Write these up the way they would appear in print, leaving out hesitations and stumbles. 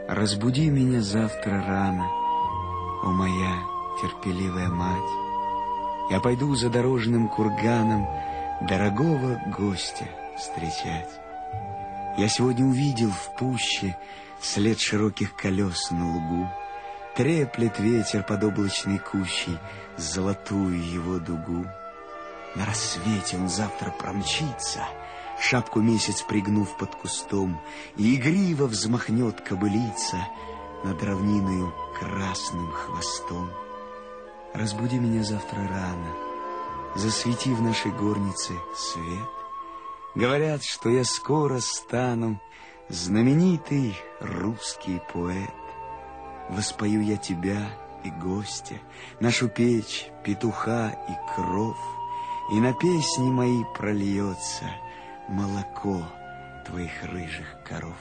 Разбуди меня завтра рано, о моя терпеливая мать. Я пойду за дорожным курганом дорогого гостя встречать. Я сегодня увидел в пуще след широких колес на лугу. Треплет ветер под облачной кущей золотую его дугу. На рассвете он завтра промчится, шапку месяц пригнув под кустом, и игриво взмахнет кобылица над равниною красным хвостом. Разбуди меня завтра рано, засвети в нашей горнице свет. Говорят, что я скоро стану знаменитый русский поэт. Воспою я тебя и гостя, нашу печь, петуха и кров, и на песни мои прольется молоко твоих рыжих коров.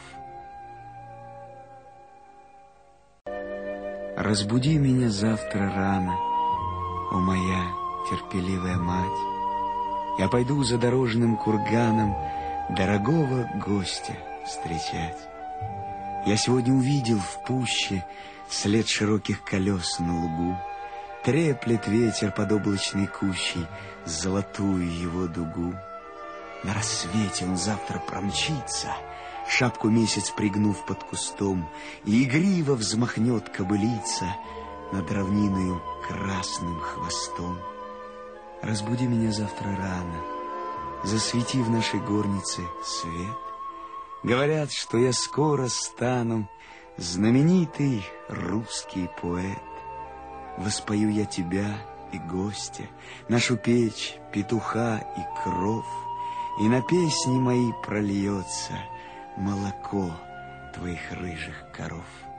Разбуди меня завтра рано, о моя терпеливая мать. Я пойду за дорожным курганом дорогого гостя встречать. Я сегодня увидел в пуще след широких колес на лугу. Треплет ветер под облачной кущей золотую его дугу. На рассвете он завтра промчится, шапку месяц пригнув под кустом, и игриво взмахнет кобылица над равниною красным хвостом. Разбуди меня завтра рано, засвети в нашей горнице свет. Говорят, что я скоро стану знаменитый русский поэт. Воспою я тебя и гостя, нашу печь, петуха и кров, и на песни мои прольется молоко твоих рыжих коров.